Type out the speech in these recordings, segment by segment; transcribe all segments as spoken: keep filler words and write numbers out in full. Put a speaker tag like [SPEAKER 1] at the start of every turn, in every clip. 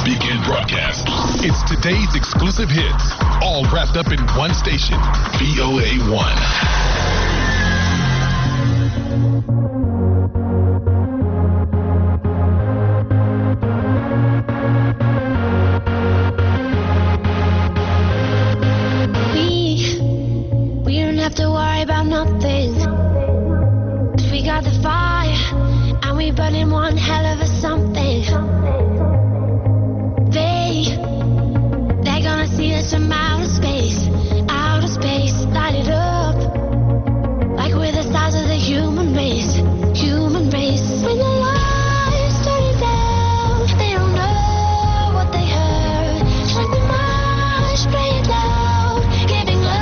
[SPEAKER 1] Weekend broadcast. It's today's exclusive hits, all wrapped up in one station, V O A one.
[SPEAKER 2] To worry about nothing. We got the fire and we burning one hell of a something. They, they're gonna see us from outer space, outer space, light it up like we're the stars of the human race, human race. When the lights turn down, they don't know what they heard. Strike the march, play it loud, giving love.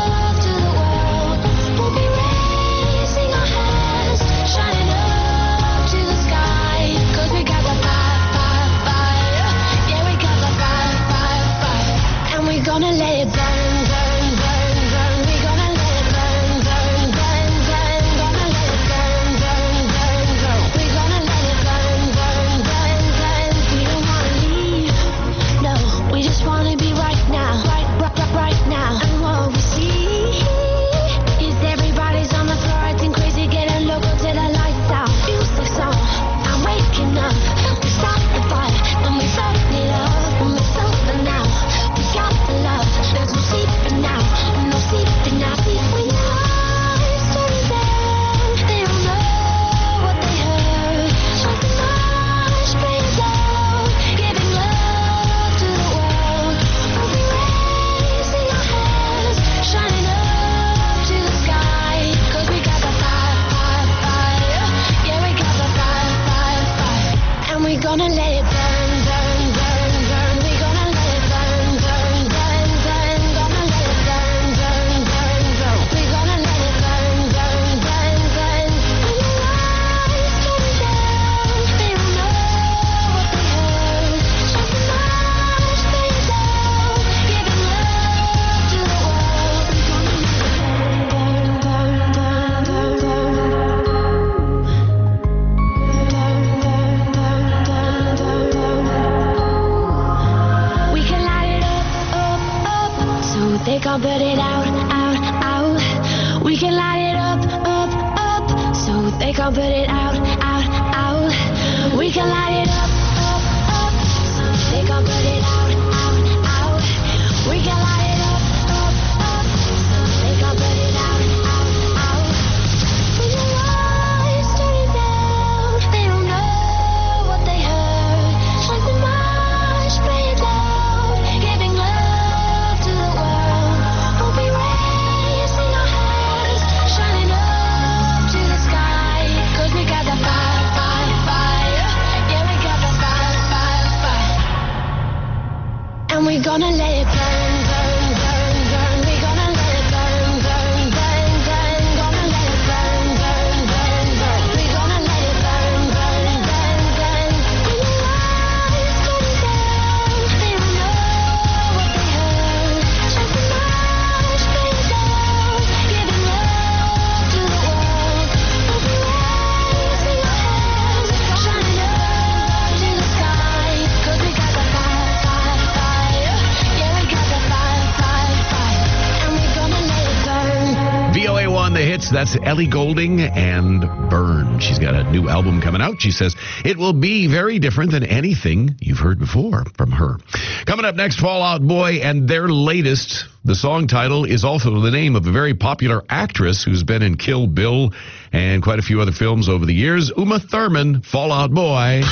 [SPEAKER 2] Gonna let it burn, burn, burn, burn. We gonna let it burn, burn, burn, burn. Gonna let it burn, burn, burn, burn. We gonna let it burn, burn, burn, burn. We don't wanna leave, no. We just wanna be right now, right, right, right, right now. And what we see is everybody's on the floor acting crazy, getting local till the lights out. Music's on, I'm waking up. We stop the fire and we burn it up, and we sober now. We got the love, there's no sleeping now, no sleeping now. See when your eyes turn down, they don't know what they heard. Strike the march, play it loud, giving love to the world. We'll be raising our hands, shining up to the sky. Cause we got the fire, fire, fire. Yeah, we got the fire, fire, fire. And we gonna let it burn, burn, burn, burn. We gonna let it burn, burn, burn, burn. Gonna let it burn, burn, burn, burn. We gonna let it burn, burn, burn, burn. When your eyes turn down, they don't know what they heard. Strike the march, play it loud, giving love to the world. We gonna let it burn, burn, burn, burn, burn, burn. We can light it up, up, up, so they can't put it out, out, out. We can light it up, up, up, so they can't put it out, out, out. We can light it up, up, up, so they can't put it out, out, out. We can light it up, up, up, so they can't put it out, out, out. When your eyes turn down, they don't know what they heard. Strike the march, play it loud, giving love to the world. We'll be raising our hands, shining up to the sky. Cause we got the fire, fire, fire. Yeah, we got the fire, fire, fire. And we gonna let it burn, burn, burn, burn. We gonna let it burn, burn, burn, burn. Gonna let it burn, burn, burn, burn. We gonna let it burn, burn, burn, burn. When your eyes turn down, they don't know what they heard. Strike the march, play it loud, giving love to the world. We'll be raising our hands, shining up to the sky. Cause we got the fire, fire, fire. Yeah, we got the fire, fire, fire. And we gonna let it burn.
[SPEAKER 3] V O A one, the hits. That's Ellie Goulding and Burn. She's got a new album coming out. She says it will be very different than anything you've heard before from her. Coming up next, Fall Out Boy and their latest. The song title is also the name of a very popular actress who's been in Kill Bill and quite a few other films over the years. Uma Thurman, Fall Out Boy.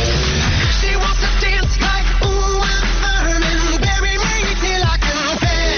[SPEAKER 4] She wants to dance like Uma Thurman, bury me till I confess.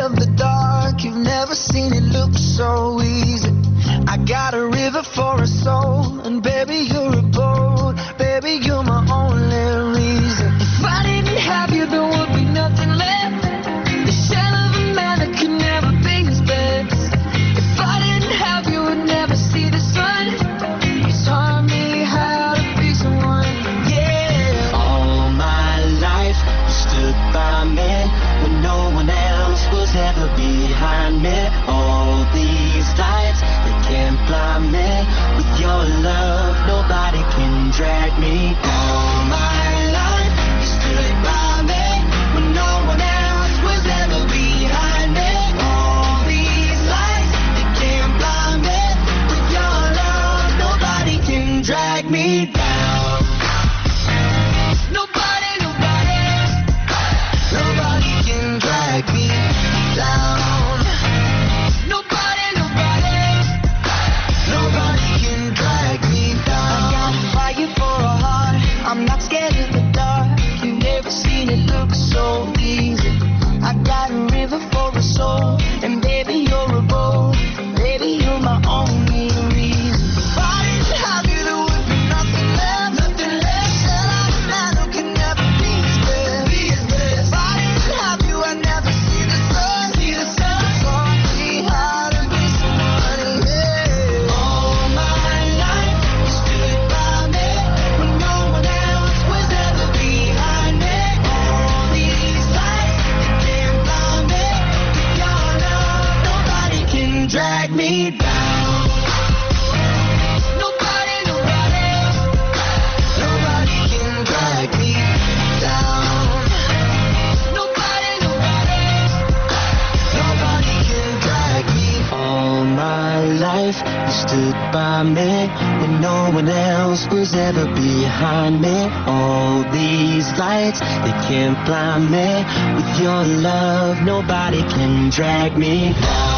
[SPEAKER 4] scared of the dark. You've never seen it look so easy. I got a river for a soul, and baby, you're a boat. Baby, you're my only reason. If I didn't have you, there would be nothing left. The shell of a man that could never be his best. If I didn't have you, would never see the sun. You taught me how to be someone. Yeah.
[SPEAKER 5] All my life, you stood by me when no one else was ever behind me. All these lights, they can't blind me. With your love, nobody can drag me. All my life, you stood by me when no one else was ever behind me. All these lights, they can't blind me. With your love, nobody can drag me down.
[SPEAKER 4] Nobody, nobody, nobody can drag me down. Nobody, nobody, nobody can drag me down. I got fire for a heart. I'm not scared of the dark. You've never seen it look so easy. I got a river for a soul, and baby, you're a boat. Baby, you're my only reason. If I didn't have you, there would be nothing left. Nothing left. Shell of a man who can never be his best. Be his best. If I didn't have you, I'd never see the sun. See the sun. Taught me how to be someone. Yeah.
[SPEAKER 5] All my life, you stood by me when no one else was ever behind me. All these lights, they can't blind me. With your love, nobody can drag me down.
[SPEAKER 4] Nobody, nobody, nobody can drag me down. Nobody, nobody, nobody can drag me.
[SPEAKER 5] All my life, you stood by me when no one else was ever behind me. All these lights, they can't blind me. With your love, nobody can drag me down.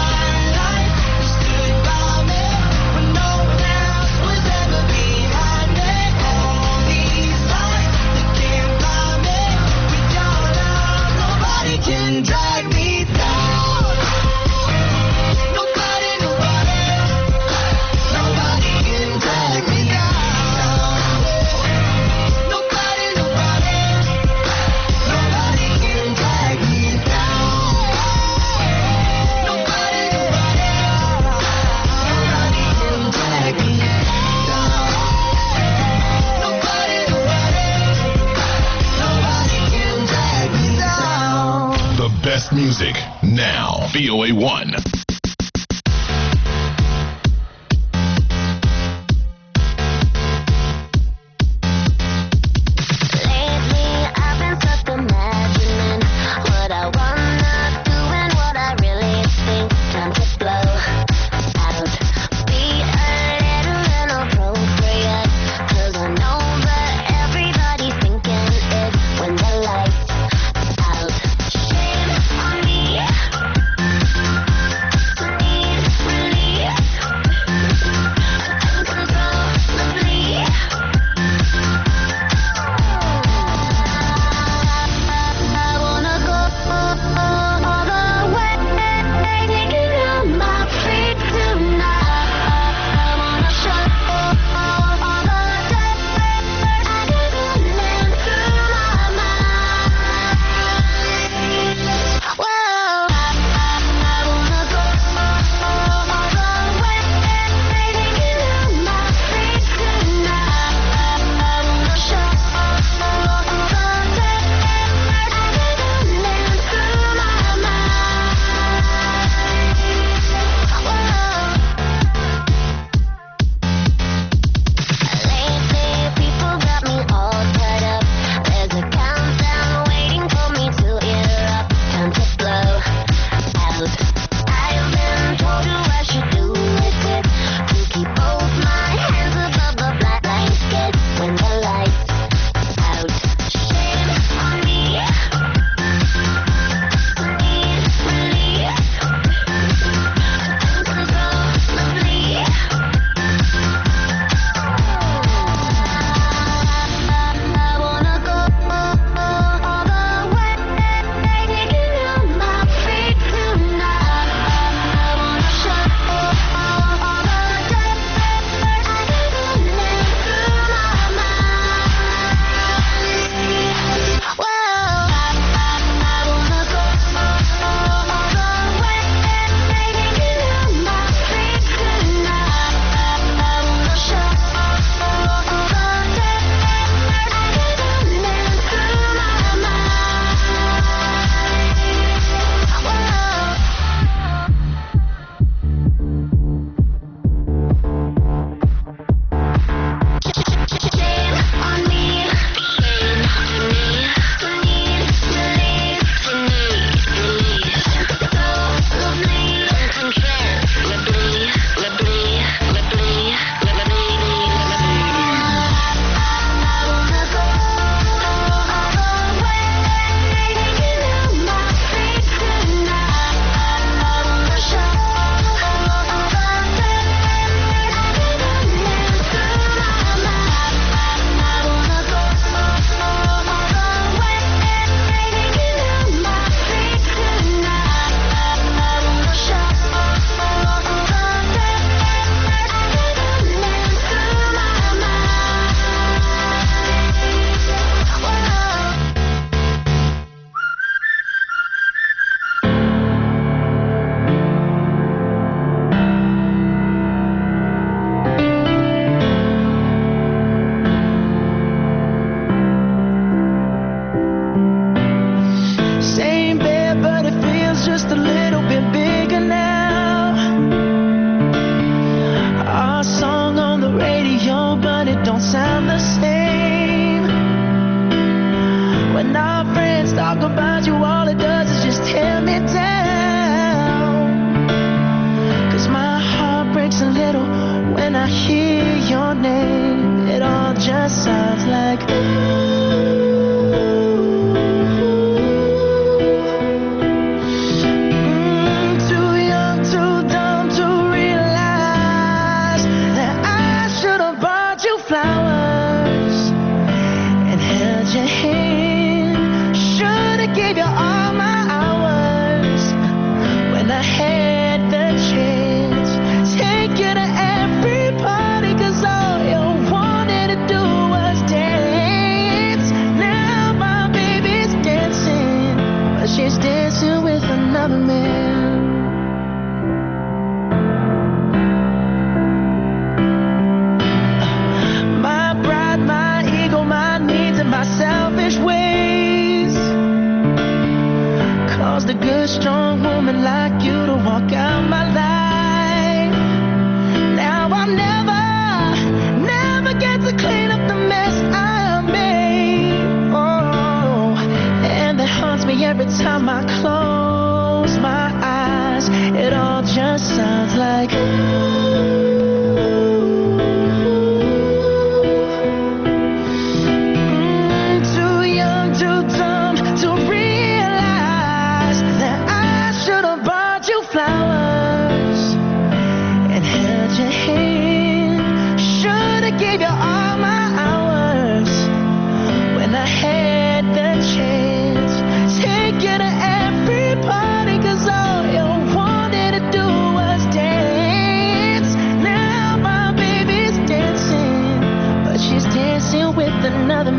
[SPEAKER 4] Can drag me down. Nobody, nobody, nobody can drag me down. Nobody, nobody, nobody can drag me down. Nobody, nobody, nobody can drag me down. Nobody, nobody, nobody can drag me down.
[SPEAKER 1] The best music now. V O A one.
[SPEAKER 2] Lately, I've been stuck imagining what I wanna do and what I really think. Time to blow out. Be a little inappropriate, 'cause I know that everybody's thinking it when the lights out. Shame on me.
[SPEAKER 5] just sounds like Mm, too young, too dumb to realize that I should have bought you flowers and held your hand. Should have gave you all my hours when I had the chance. Take you to every party, 'cause all you wanted to do was dance. Now my baby's dancing, but she's dancing with another man. My pride, my ego, my needs, and my selfish ways caused a good, strong woman like you to walk out my life. Now I'll never, never get to clean up the mess I made. Oh, and that haunts me every time I close my eyes. It all just sounds like Mm, too young, too dumb to realize that I should have bought you flowers and held your hand. Should have gave you all my hours when I had the chance. Take you to every party, 'cause all you wanted to do was dance. Now my baby's dancing, but she's dancing with another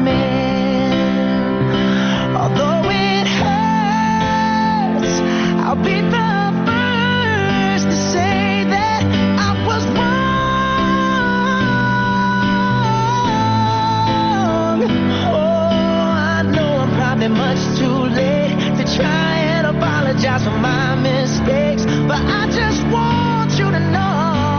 [SPEAKER 5] man. Although it hurts, I'll be the first to say that I was wrong. Oh, I know I'm probably much too late to try and apologize for my mistakes, but I just want you to know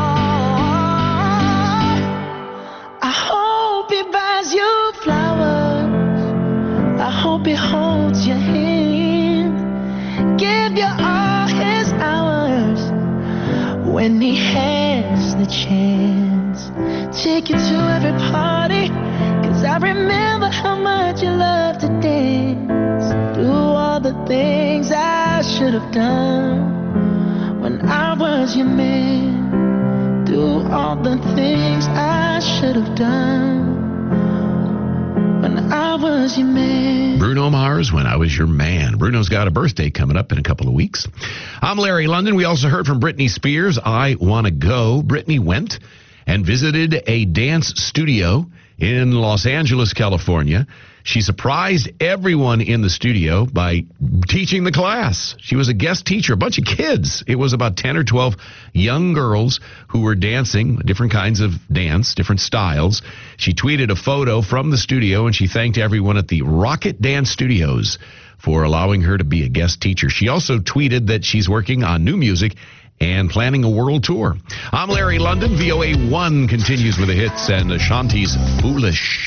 [SPEAKER 5] I hope he buys you flowers. I hope he holds your hand, give you all his hours when he has the chance. Take you to every party, 'cause I remember how much you loved to dance. Do all the things I should have done when I was your man. Do all the things I should have done when I was your man.
[SPEAKER 3] Bruno Mars, When I Was Your Man. Bruno's got a birthday coming up in a couple of weeks. I'm Larry London. We also heard from Britney Spears, I Wanna Go. Britney went and visited a dance studio in Los Angeles, California. She surprised everyone in the studio by teaching the class. She was a guest teacher, a bunch of kids. It was about ten or twelve young girls who were dancing, different kinds of dance, different styles. She tweeted a photo from the studio, and she thanked everyone at the Rocket Dance Studios for allowing her to be a guest teacher. She also tweeted that she's working on new music and planning a world tour. I'm Larry London. V O A one continues with the hits and Ashanti's Foolish.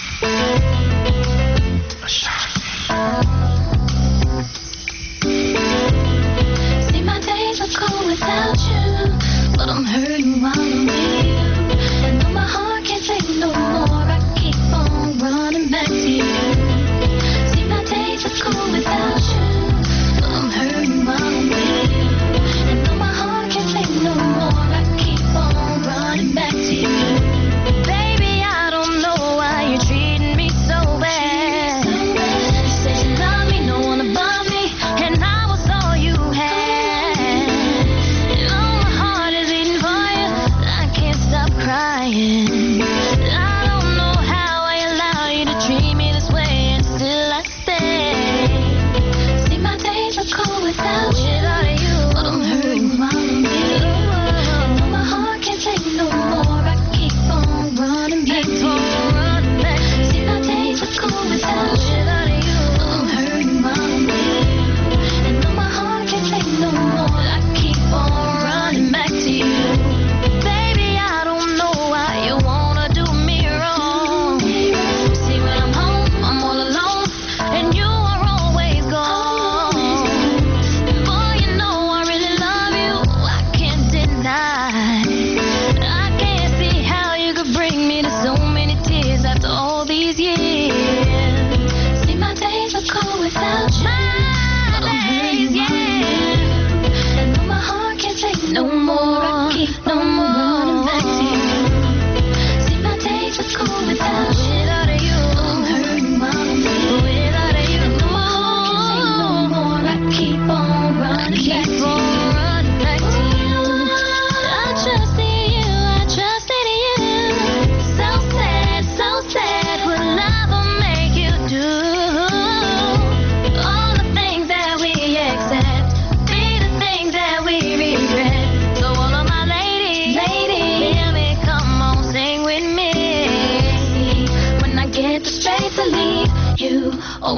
[SPEAKER 2] See, my days are cold without you, but I'm hurting while I'm with you. And though my heart can't take no more, I keep on running back to you. See, my days are cold without you, but I'm hurting while I'm with you. And though my heart can't take no more, I keep on running back to you. Baby, I don't know why you're treating me so bad. You said you love me.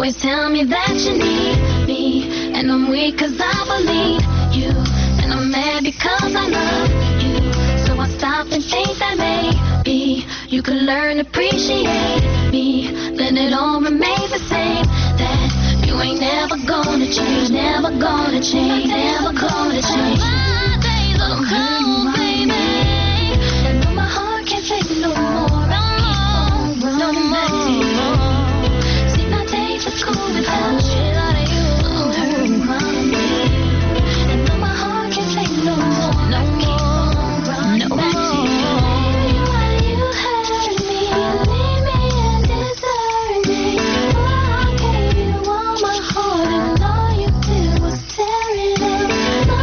[SPEAKER 2] always tell me that you need me, and I'm weak cause I believe you, and I'm mad because I love you. So I stop and think that maybe you could learn to appreciate me. Then it all remains the same, that you ain't never gonna change, never gonna change, never gonna change. My days are cold, baby, and though my heart can't take it no more, no more, no more. See, my days are cold without you. I'm hurting my mind, and though my heart can't take it no more, no more, no more. Why you hurt me, leave me and desert me? Why I gave you all my heart and all you did was tear it up.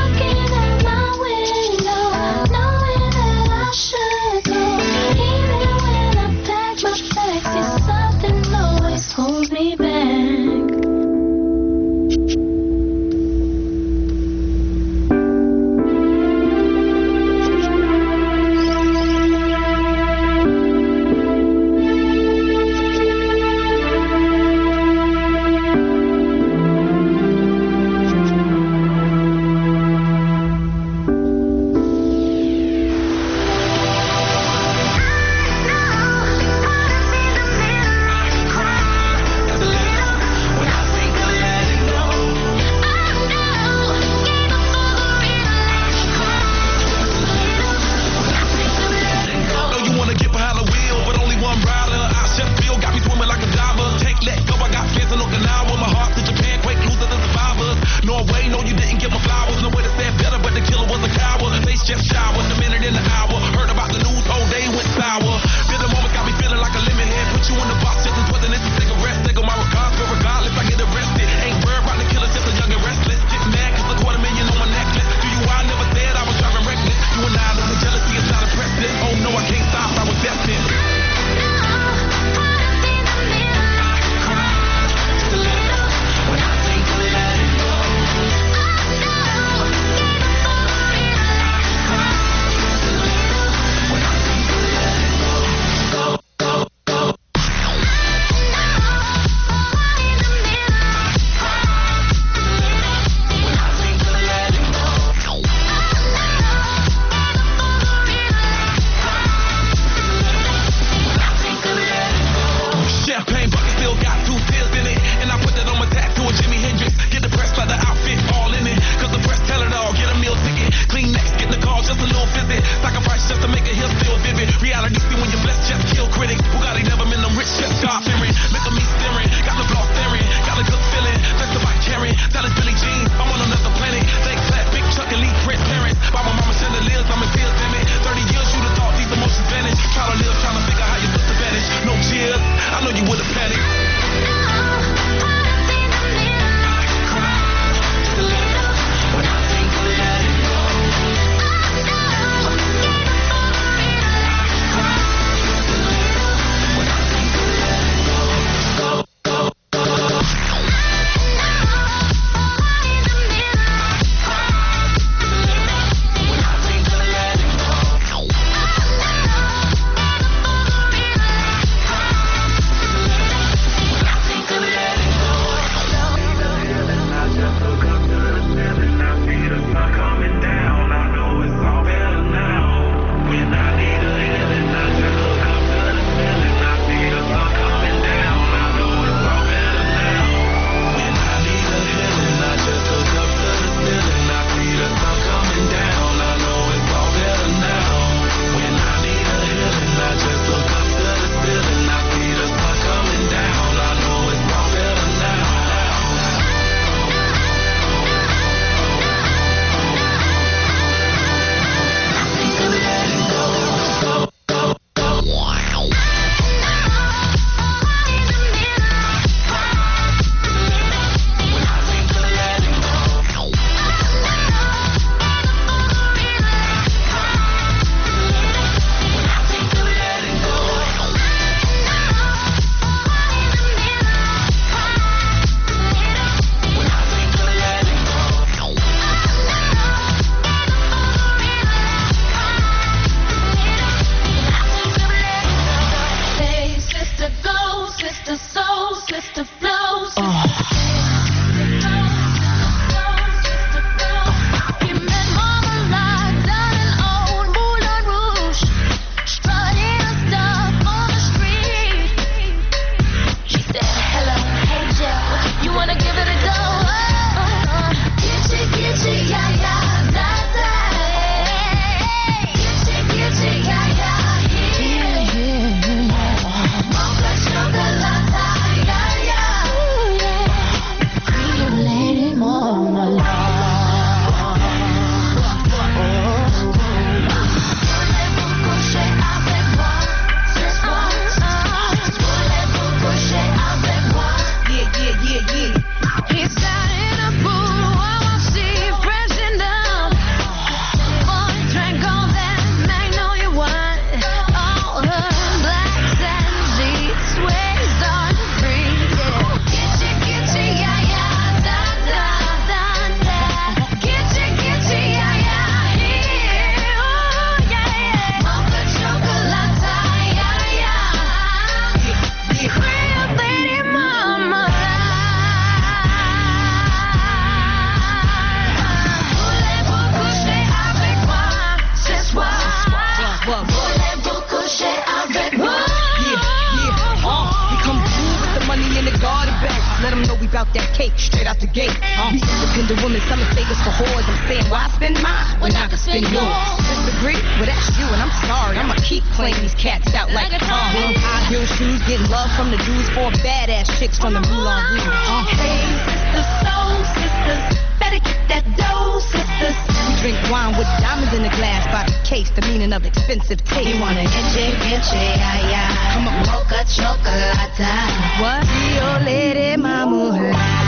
[SPEAKER 6] out that cake straight out the gate. We independent women, selling favors for whores. I'm saying, why spend mine when I can spend yours? Disagree? Well, that's you, and I'm sorry. I'ma keep playing these cats out like a car. High heel shoes, getting love from the dudes, four badass chicks from the Moulin Rouge. Uh,
[SPEAKER 2] Hey, sisters, soul sisters, better get that dough, sisters.
[SPEAKER 6] we drink wine with diamonds in the glass by the case, the meaning of expensive taste.
[SPEAKER 2] You want an enche, enche, ay, ay.
[SPEAKER 6] Come on.
[SPEAKER 2] Mocha chocolate.
[SPEAKER 6] What? Rio Lady Mama. One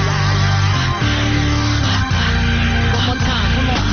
[SPEAKER 6] more time, come on.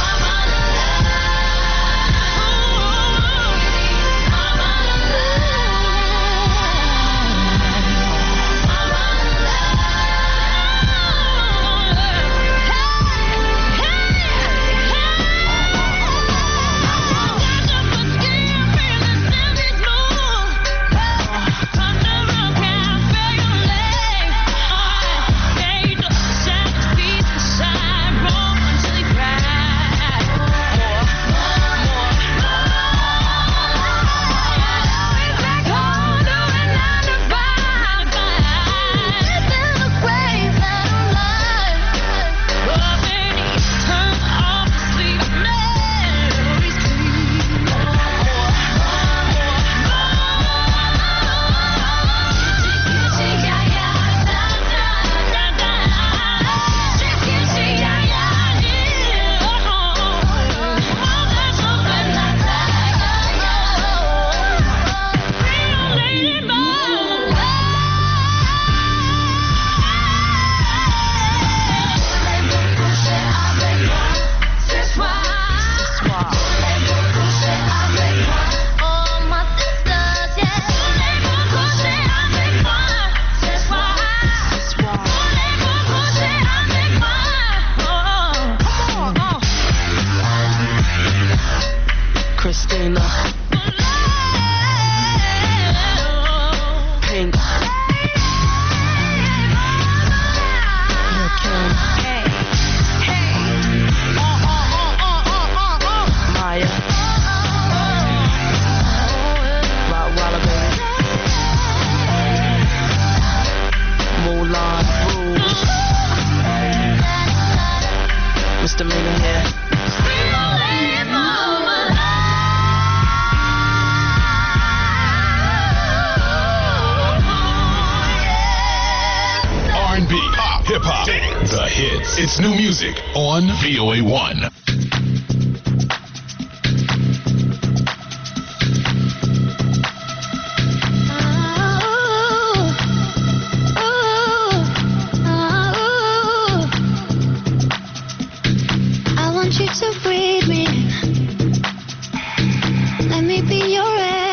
[SPEAKER 5] Christina. Pink. Lil' Kim. Maya. Rottweiler, baby. Moulin Rouge. Misdemeanor here.
[SPEAKER 1] R and B, pop, hip hop, dance, the hits. It's new music on V O A one.
[SPEAKER 2] I want you to breathe me. Let me be your air.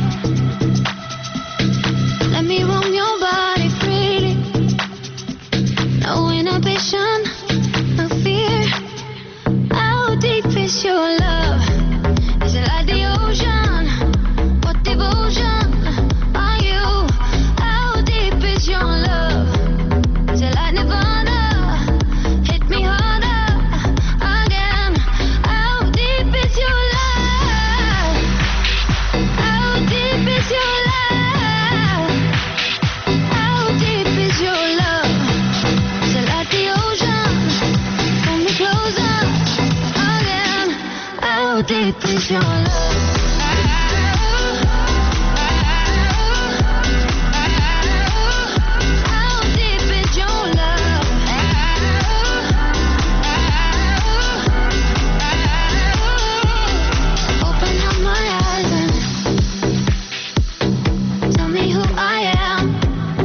[SPEAKER 2] Let me roam your body freely. No inhibition, no fear. How deep is your love? Is it like the ocean? What devotion are you? How deep is your love? Is it like Nirvana? Hit me harder again. How deep is your love? How deep is your love? How deep is your love? Is it like the ocean? Pull me closer again. How deep is your love? How deep is your love? Open up my eyes and tell me who I am.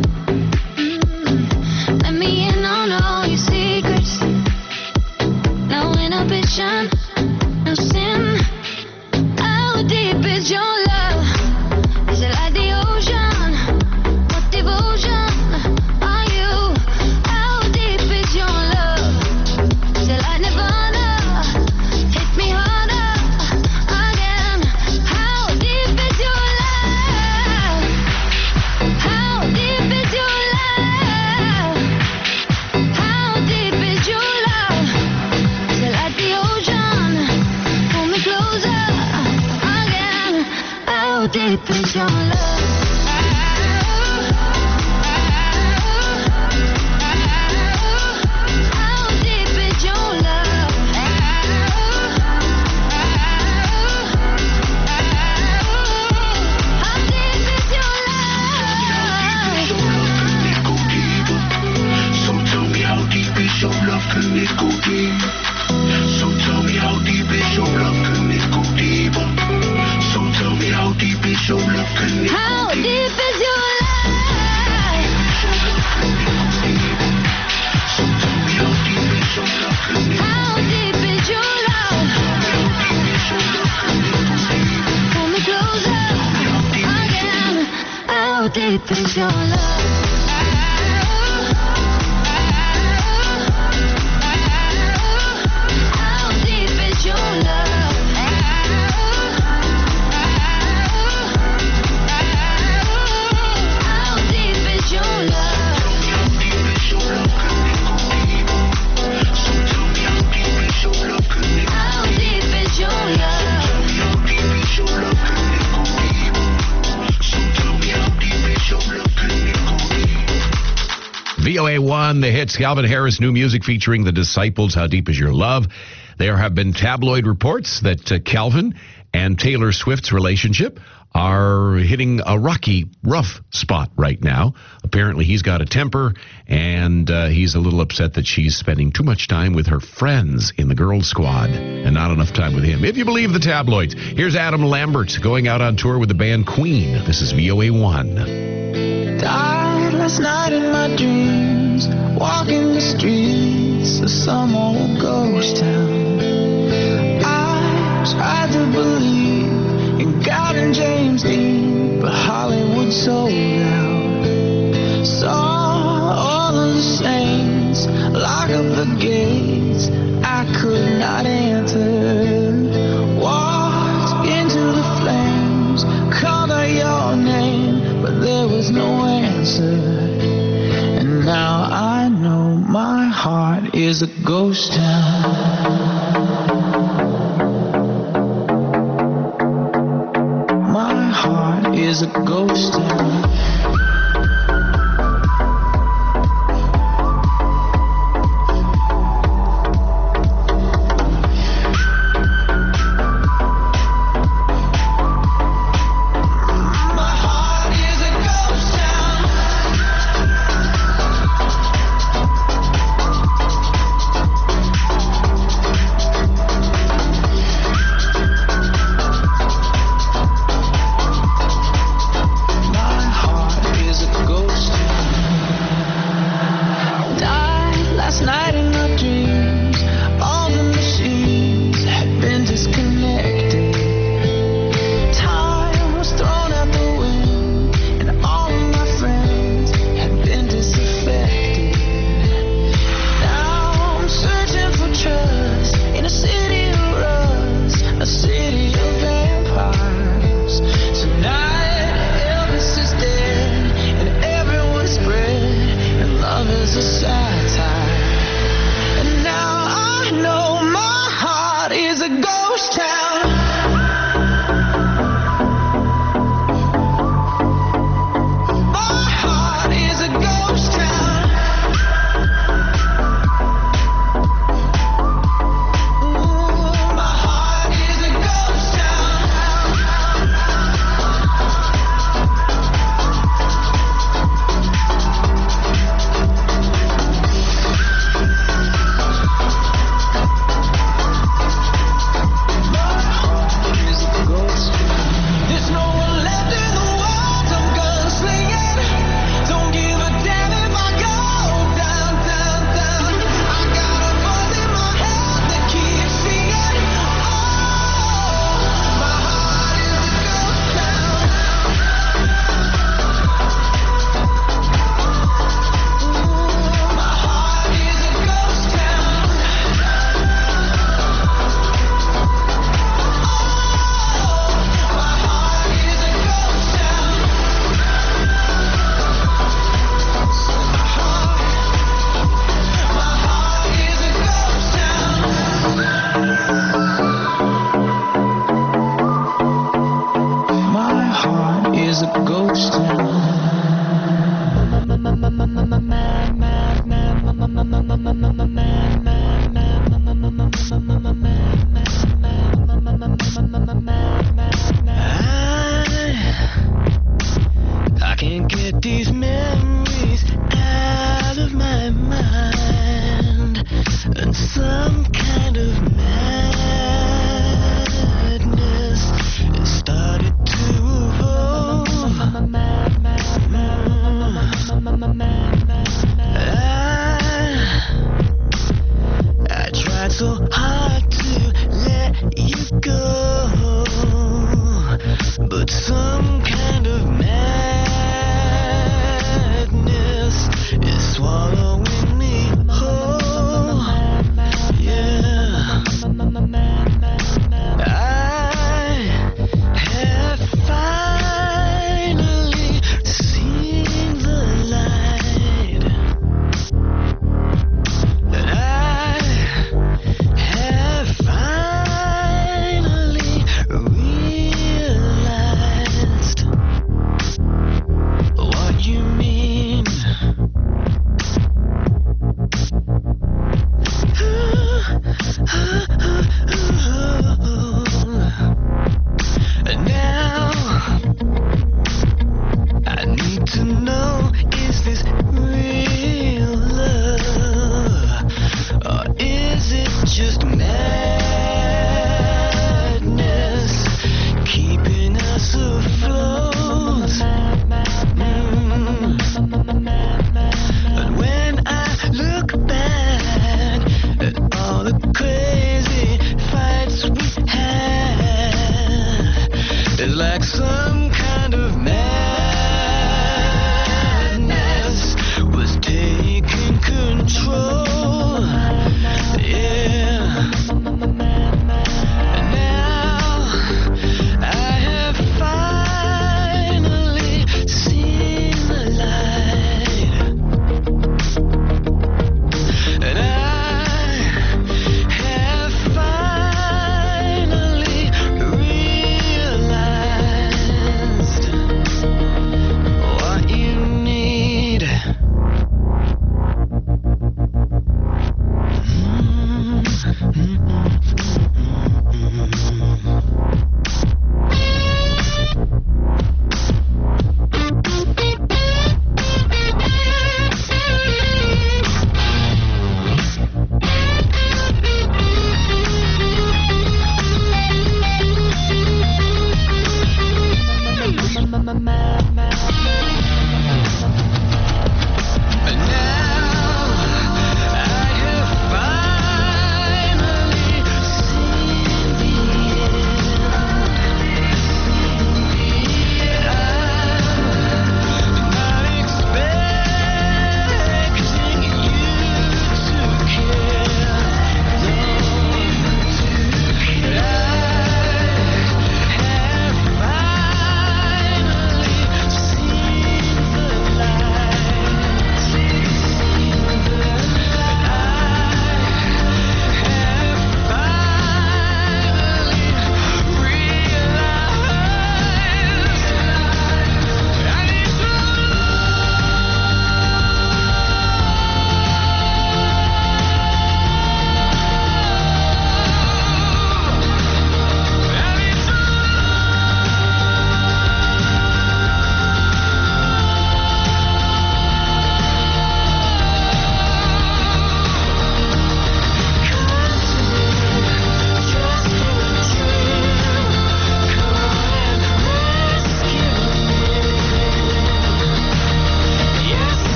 [SPEAKER 2] Mm. Let me in on all your secrets. No inhibition, no sin. How deep is your love? Is it like the ocean? What devotion are you? How deep is your love? Is it like Nirvana? Hit me harder again. How deep is your love? How deep is your love? How deep is your love? Is it like the ocean? Pull me closer again. How deep is your love? deep is your love? How deep is your love? How deep is your love? How deep is your love?
[SPEAKER 3] V O A one, the hits, Calvin Harris, new music featuring the Disciples, How Deep Is Your Love. There have been tabloid reports that uh, Calvin and Taylor Swift's relationship are hitting a rocky, rough spot right now. Apparently he's got a temper, and uh, he's a little upset that she's spending too much time with her friends in the girls' squad and not enough time with him. If you believe the tabloids, here's Adam Lambert going out on tour with the band Queen. This is V O A one.
[SPEAKER 4] Died last night in my dreams, walking the streets of some old ghost town. I tried to believe in God and James Dean, but Hollywood sold out. Saw all of the saints lock up the gates I could not enter. Walked into the flames, called out your name, but there was no answer. And now I know my heart is a ghost town. My heart is a ghost town.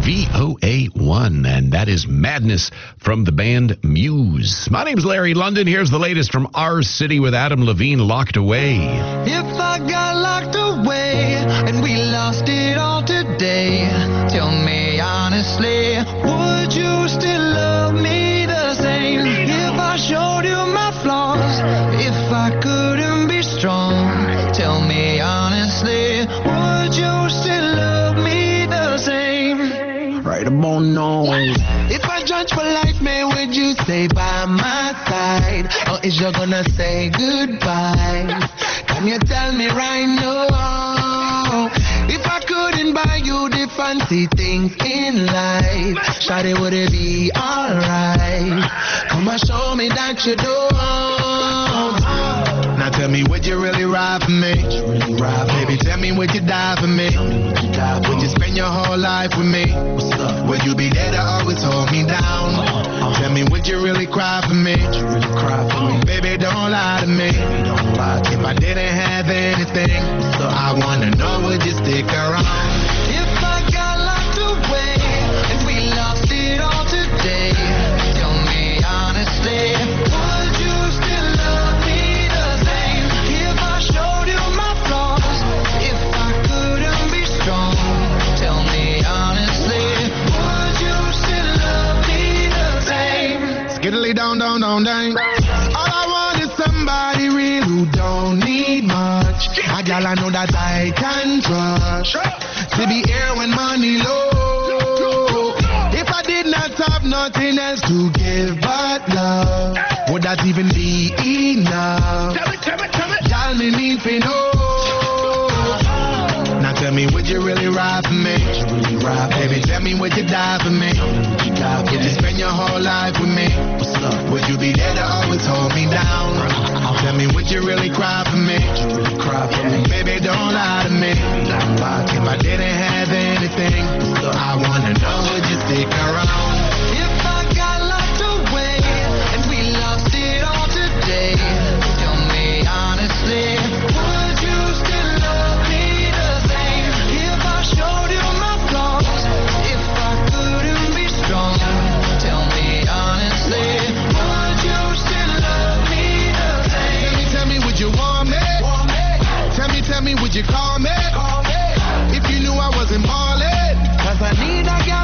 [SPEAKER 3] V O A one, and that is Madness from the band Muse. My name's Larry London. Here's the latest from our city with Adam Levine, Locked Away.
[SPEAKER 4] If I got locked away and we lost it all today, tell me honestly, would you still love me the same? If I showed you my flaws, if I couldn't be strong, tell me honestly, would you still love me the same? Right about now. If I judge for life, man, would you stay by my side? Or is you gonna say goodbye? Can you tell me right now? If I couldn't buy you the fancy things in life, shawty, would it be alright? Come and show me that you don't. Now tell me, would you really ride for me? Baby, tell me, would you die for me? Would you spend your whole life with me? Would you be there to always hold me down? Tell me, would you really cry for me? Baby, don't lie to me. If I didn't have anything, I wanna know, would you stick around? If I got locked away and we lost it all today, tell me honestly, would you still love me the same? If I showed you my flaws, if I couldn't be strong, tell me honestly, would you still love me the same? Skiddly down, down, down, down. All I want is somebody real who don't need much. A gal I know that I can trust, to be here when money low. If I did not have nothing else to give but love, would that even be enough? Tell me, tell me, tell me. Y'all me need to know. Now tell me, would you really ride for me? Baby, tell me, would you die for me? Would you spend your whole life with me? Would you be there to always hold me down? Tell me, would you really cry for me? Baby, don't lie to me. If I didn't have anything, I wanna know, would you stick around? If I got locked away and we lost it all today, tell me honestly, would you still love me the same? If I showed you my flaws, if I couldn't be strong, tell me honestly, would you still love me the same? Tell me, tell me, would you want me? Tell me, tell me, would you call me? If you knew I wasn't ballin', cause I need a girl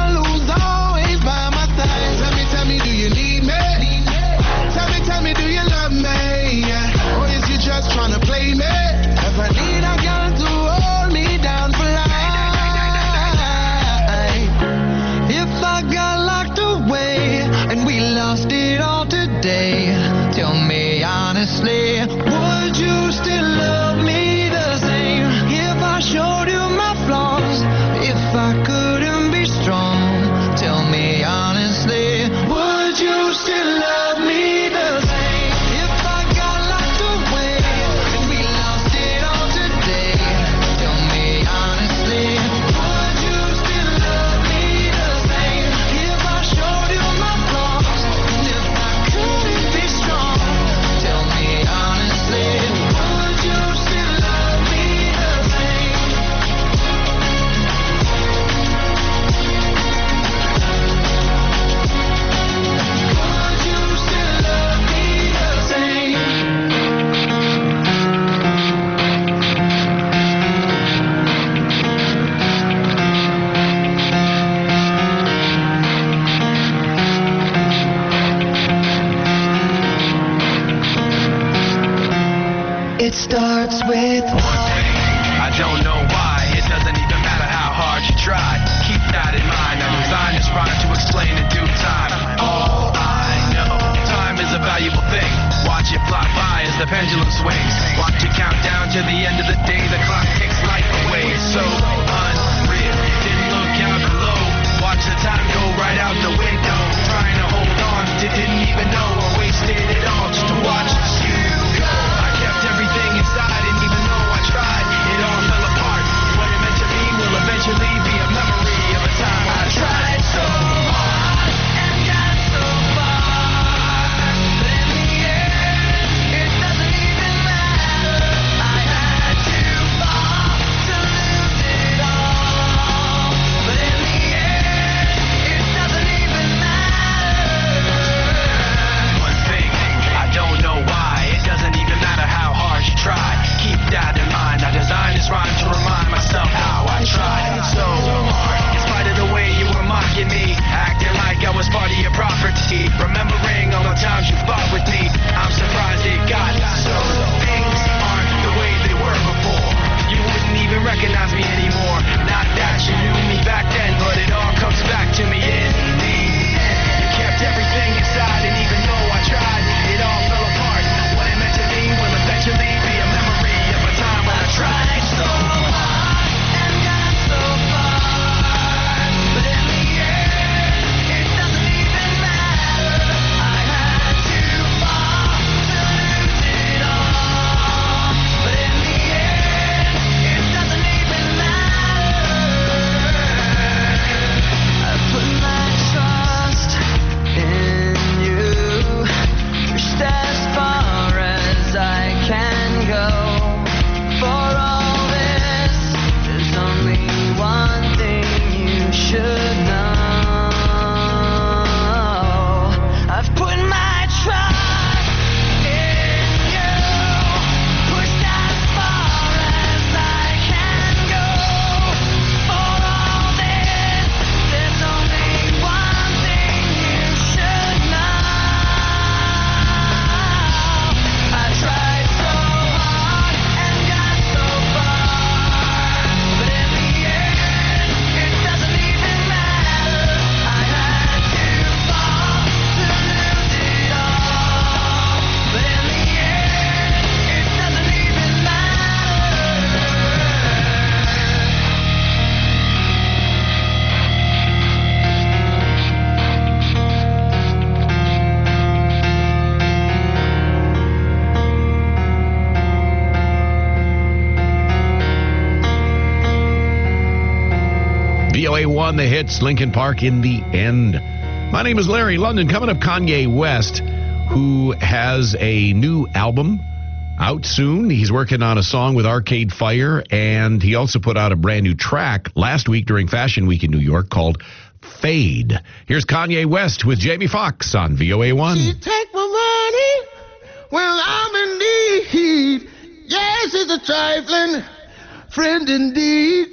[SPEAKER 3] A one, the hits, Linkin Park in the end. My name is Larry London. Coming up, Kanye West, who has a new album out soon. He's working on a song with Arcade Fire, and he also put out a brand new track last week during Fashion Week in New York called Fade. Here's Kanye West with Jamie Foxx on V O A one.
[SPEAKER 7] She take my money when I'm in need. Yes, it's a trifling friend indeed.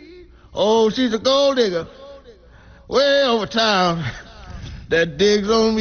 [SPEAKER 7] Oh, she's a gold digger way over town that digs on me.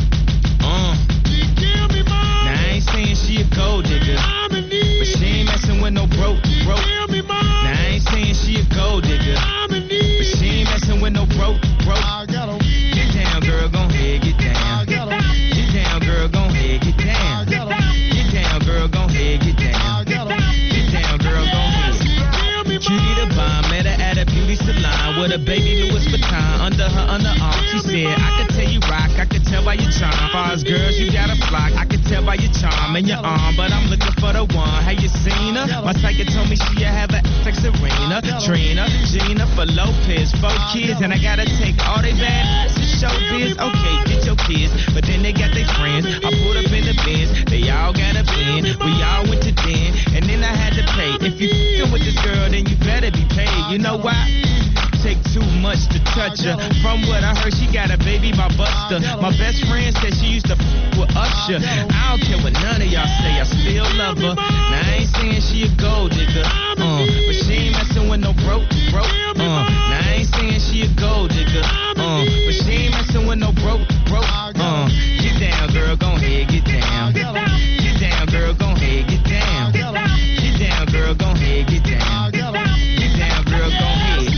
[SPEAKER 8] Uh.
[SPEAKER 7] She give me money.
[SPEAKER 8] Now I ain't saying she a gold digger,
[SPEAKER 7] I'm in need.
[SPEAKER 8] but she ain't messing with no broke, broke.
[SPEAKER 7] Give me money.
[SPEAKER 8] Now I ain't saying she a gold digger,
[SPEAKER 7] I'm in
[SPEAKER 8] but
[SPEAKER 7] need.
[SPEAKER 8] she ain't messing with no broke, broke.
[SPEAKER 7] I got 'em.
[SPEAKER 8] Get down, girl, gon' head, get
[SPEAKER 7] I
[SPEAKER 8] down.
[SPEAKER 7] got 'em.
[SPEAKER 8] Get down, girl, gon' head, get
[SPEAKER 7] I
[SPEAKER 8] down.
[SPEAKER 7] got 'em.
[SPEAKER 8] Get down, girl, gon' head, get
[SPEAKER 7] I
[SPEAKER 8] down.
[SPEAKER 7] got 'em.
[SPEAKER 8] Get down, girl, gon' head.
[SPEAKER 7] Give me
[SPEAKER 8] Cutie the bomb, met her at a beauty salon with a baby Louis Vuitton under her underarm. She said, I could tell you rock, I could tell by your charm. Far as girls, you got a flock. I could tell by your charm and your arm, but I'm looking for the one. Have you seen her? My psychic told me she have a like Serena, Trina, Gina for Lopez, four kids, and I gotta take all they bad to show biz. Okay, get your kids, but then they got their friends. I pulled up in the Benz, they all got a bin. We all went to den, and then I had to pay. If you f***ing with this girl, then you better be paid. You know why? Take too much to touch her. From what I heard, she got a baby by Buster. My best friend said she used to f with Usher. I don't care what none of y'all say, I still love her. Now I ain't saying she a gold digger, uh, but she ain't messing with no broke, broke. Uh, now I ain't saying she a gold digger, uh, but she ain't messing with no broke, broke. Uh, get down, girl, gon' head, get down. Get down, girl, gon' head, get down. Get down, girl, gon' head, get down. Get down, girl, gon' head.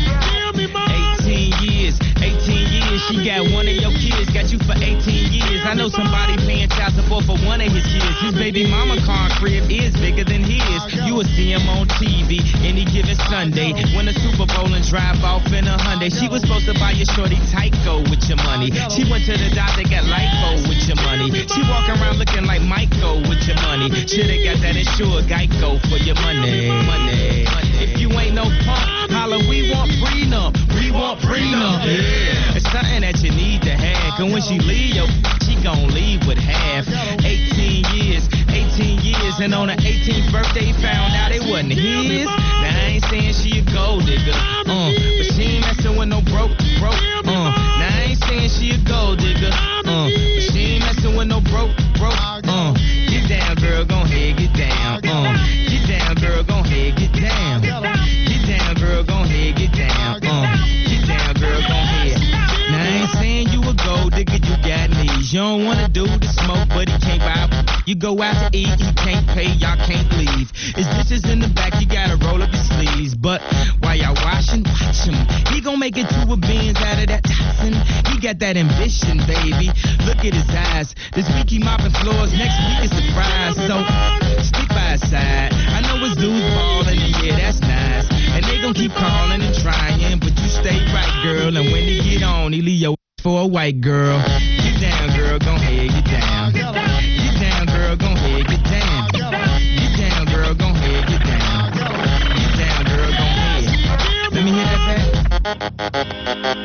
[SPEAKER 8] eighteen years, eighteen years, she got one of your kids, got you for eighteen years. I know somebody paying child support for one of his kids. His baby mama car crib is bigger than his. You will see him on T V any given Sunday. Win a Super Bowl and drive off in a Hyundai. She was supposed to buy your shorty Tyco with your money. She went to the doctor, got lipo with your money. She walk around looking like Michael with your money. Shoulda got that insured Geico for your money. Money. If you ain't no punk, holla, we want prenup. We want prenup. Yeah. It's something that you need to have. Cause when she leave, yo, she gon' leave with half. eighteen years, eighteen years, and on her eighteenth birthday, found out it wasn't his. Now I ain't saying she a gold digger, uh, but she ain't messing with no broke, broke. Uh, now I ain't saying she a gold digger, uh, but she ain't messing with no broke, broke. Uh, get down, girl, gon' head, get down. Uh, get down, girl, gon' head, get down. Get down, girl, gon' head, get down. Uh, get down, girl, gon' head. Now I ain't saying you a gold digger, you got knees. You don't wanna do the smoke, but he can't buy. You go out to eat, he can't pay, y'all can't leave. His dishes in the back, you gotta roll up your sleeves. But while y'all washing, watch him. He gon' make it to a beans out of that toxin. He got that ambition, baby. Look at his eyes. This week he mopping floors, next week is surprise. So stick by his side. I know his dudes ballin', and yeah, that's nice. And they gon' keep calling and trying, but you stay right, girl. And when he get on, he leave your for a white girl. Get down, girl, gon' head, get down. Get down, girl, gon' head, get down. Get down, girl, gon' head, get down. Get down, girl, gon' head. Let me hear that back.